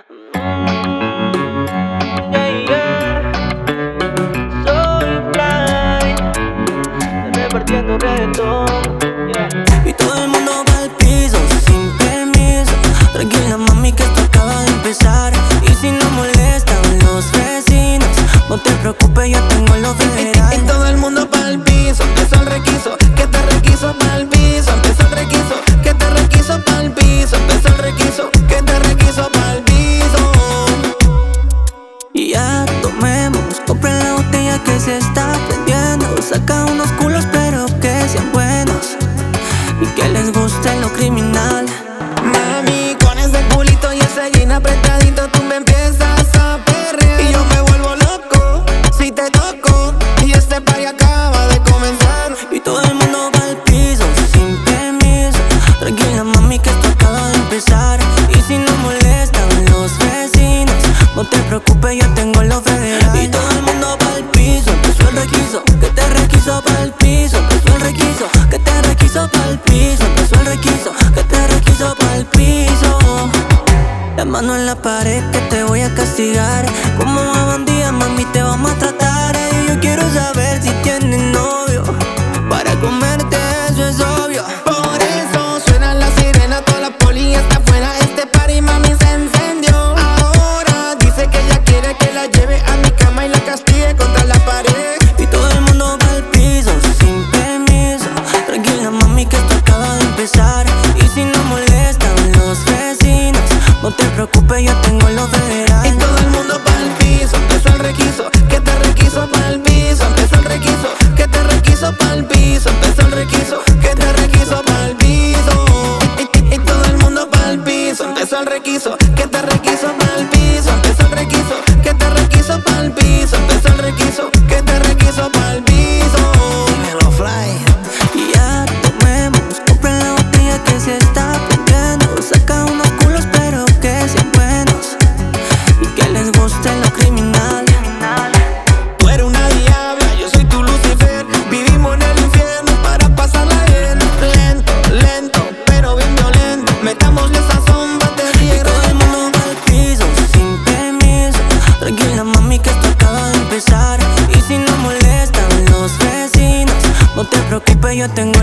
Yeah, yeah. Soy Fly, repartiendo reggaetón. Yeah. Y todo el mundo va al piso sin permiso. Tranquila mami que esto acaba de empezar. Y si no molestan los vecinos, no te preocupes, yo tengo lo federal. Y todo el mundo va al piso, empezó el requiso. Que te requiso pa'l piso, empezó el requiso. Que te requiso pa'l piso, empezó el requiso. Que te requiso pa'l piso. Y ya tomemos, compren la botella que se está prendiendo. Saca unos culos pero que sean buenos y que les guste lo criminal. Mami, con ese culito y ese jean apretadito tú me empiezas a perrear. Y yo me vuelvo loco si te toco. Y este party acaba de comenzar. Y todo el mundo va al piso sin permiso. Tranquila mami que esto acaba de empezar. Y si no molestan los vecinos, no te preocupes, yo tengo lo federal. Y todo el mundo va al piso, empezó el requiso. Que te requiso pa'l piso, empezó el requiso. Que te requiso pa'l piso, empezó el requiso. Que te requiso pa'l piso. La mano en la pared que te voy a castigar. Como a bandida mami te vamos a tratar. Y yo quiero saber si tienes novio. Para comerte eso es obvio. Por eso suena la sirena, toda la poli está afuera. Este party mami se encendió. Ahora dice que ella quiere que la lleve a mi cama y la castigue contra la pared. Y todo el mundo va al piso sin permiso. Tranquila mami que esto acaba de empezar. Y si no molestan los vecinos, no te preocupes, yo tengo lo federal. Y todo el mundo va al piso, empezó el requiso. Que te requiso pa'l piso, empezó el requiso. Que te requiso pa'l piso, empezó el requiso. Que te requiso pa'l piso. Y todo el mundo va al piso, empezó el requiso. Que te requiso pa'l piso, empezó el requiso. Que te requiso pa'l piso, empezó el requiso. Que te requiso pa'l piso. Dímelo, Fly. Y ya tomemos, compren la botella que se está prendiendo. Saca unos culos pero que sean buenos y que les guste lo criminal. Tú eres una diabla, yo soy tu Lucifer. Vivimos en el infierno para pasarla bien. Lento, lento, pero bien violento. Metámosle sazón, batería y Todo el mundo va al piso sin permiso. Tranquila mami que esto acaba de empezar. Y si no molestan los vecinos, no te preocupes, yo tengo